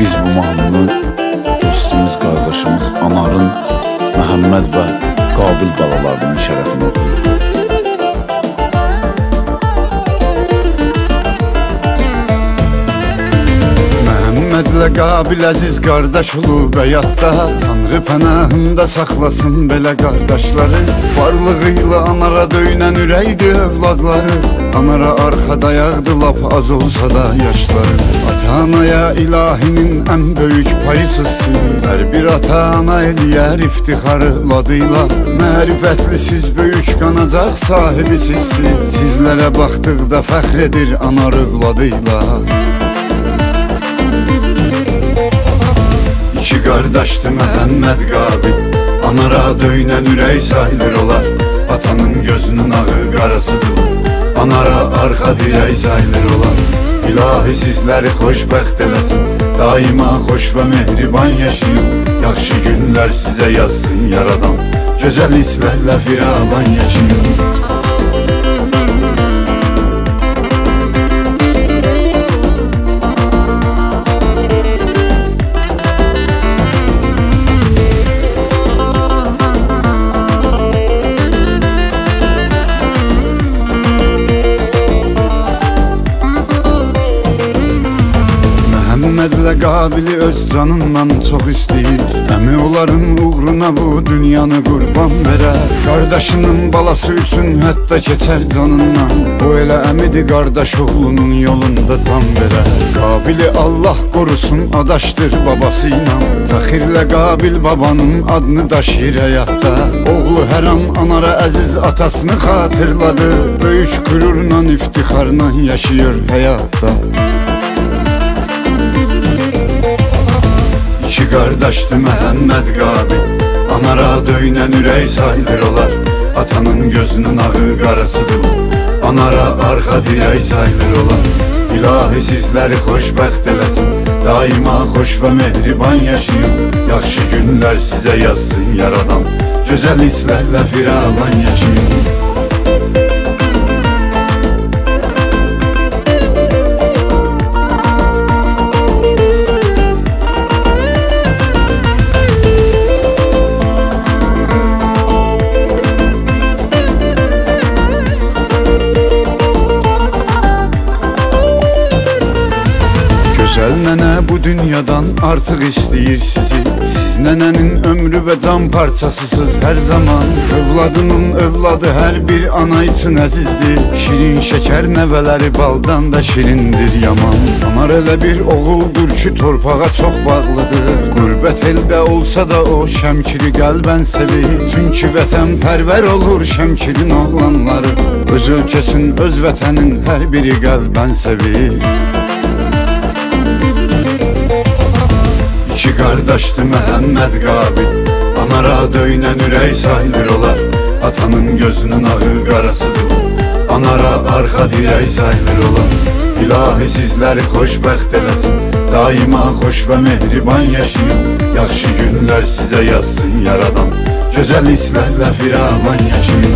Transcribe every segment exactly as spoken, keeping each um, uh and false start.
Biz bu mahnını dostumuz, qardaşımız Anarın, Məhəmməd və Qabil balalarının şərəfinə oxuyuruq. Məhəmmədlə Qabil əziz qardaş olub həyatda, Tanrı pənahında saxlasın belə qardaşları. Varlığıyla Anara döynən ürəkdir övladları, Anara arxa dayaqdı lap az olsa da yaşları. Ata-anaya ilahinin ən böyük payısız siz, hər bir ata-ana eləyər iftixarı ladıyla. Mərifətli siz böyük qanacaq sahibisiz siz, sizlərə baxdıqda fəxr edir Anar övladıyla. İki qardaşdı Məhəmməd Qabil, Anara döynən ürək sayılır olar. Atanın gözünün ağı qarasıdır, Anara arxa dirək sayılır olar. İlahi sizləri xoşbəxt eləsin, daima xoş və mehriban yaşayın. Yaxşı günlər sizə yazsın yaradan, gözəl hisslərlə firavan yaşayın. Məhəmmədlə Qabili öz canından çox istəyir, əmi onların uğruna bu dünyanı qurban verər. Qardaşının balası üçün hətta keçər canından, o elə əmidir qardaş oğlunun yolunda can verər. Qabili Allah qorusun adaşdır babası ilə, fəxirlə Qabil babanın adını daşıyır həyatda. Oğlu hər an Anara əziz atasını xatırladı, böyük qürurla iftixarla yaşayır həyatda. İki qardaşdı Məhəmməd Qabil, Anara döynən ürək sayılır olar. Atanın gözünün ağı qarasıdır, Anara arxa dirək sayılır olar. İlahi sizləri xoşbəxt eləsin, daima xoş və mehriban yaşayın. Yaxşı günlər sizə yazsın yaradan, gözəl hisslərlə firavan yaşayın. Gözəl nənə bu dünyadan artıq istəyir sizi, siz nənənin ömrü və can parçasısız hər zaman. Övladının övladı hər bir ana üçün əzizdir, şirin şəkər nəvələri baldan da şirindir yaman. Anar elə bir oğuldur ki torpağa çox bağlıdır, qürbət eldə olsa da o Şəmkiri qəlbən sevir. Çünki vətən pərvər olur Şəmkirin oğlanları, öz ölkəsin, öz vətənin hər biri qəlbən sevir. İki qardaşdı Məhəmməd Qabil, Anara döynən ürək sayılır olar. Atanın gözünün ağı qarasıdır, Anara arxa dirək sayılır olar. İlahi sizləri xoşbəxt eləsin, daima xoş və mehriban yaşayın. Yaxşı günlər sizə yazsın yaradan, gözəl hisslərlə firavan yaşayın.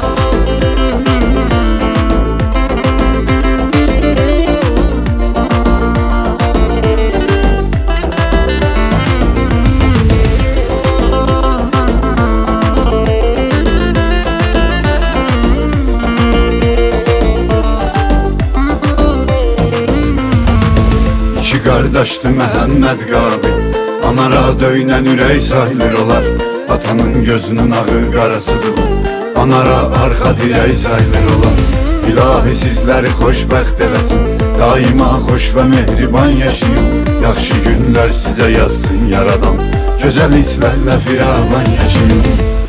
İki qardaşdı Məhəmməd Qabil, Anara döynən ürək sayılır olar. Atanın gözünün ağı qarasıdır, Anara arxa dirək sayılır olar. İlahi sizləri xoşbəxt eləsin, daima xoş və mehriban yaşayın. Yaxşı günlər sizə yazsın yaradan, gözəl hisslərlə firavan yaşayın.